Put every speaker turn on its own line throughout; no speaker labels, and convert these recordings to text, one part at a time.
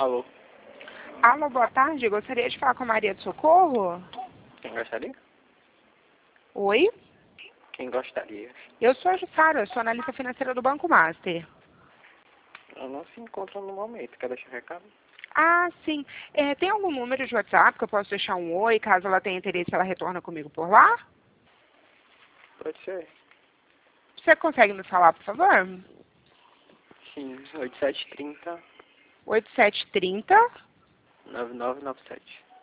Alô,
Alô, boa tarde. Gostaria de falar com a Maria de Socorro?
quem gostaria?
Oi?
Quem gostaria?
Eu sou a Jussara, eu sou analista financeira do Banco Master.
Eu não se encontro no momento. Quer deixar recado?
Ah, sim. Tem algum número de WhatsApp que eu posso deixar um oi, caso ela tenha interesse, ela retorna comigo por lá?
Pode ser.
Você consegue me falar, por favor?
Sim, 8730
8730
9997.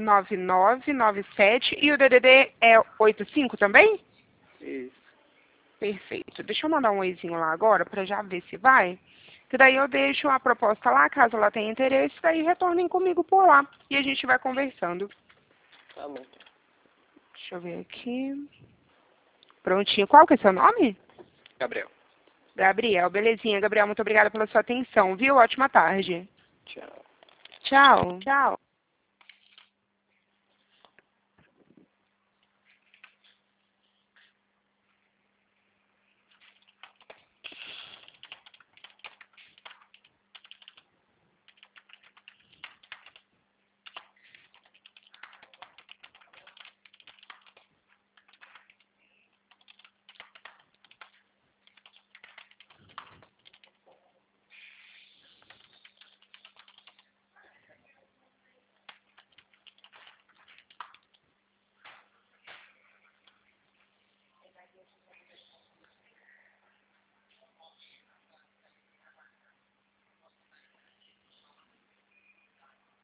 9997 e o DDD é 85 também?
Isso.
Perfeito. Deixa eu mandar um oizinho lá agora para já ver se vai. Que daí eu deixo a proposta lá, caso ela tenha interesse, daí retornem comigo por lá. E a gente vai conversando.
Tá bom.
Deixa eu ver aqui. Prontinho. Qual que é seu nome?
Gabriel.
Gabriel. Belezinha, Gabriel. Muito obrigada pela sua atenção, viu? Ótima tarde.
Tchau.
Tchau. Tchau.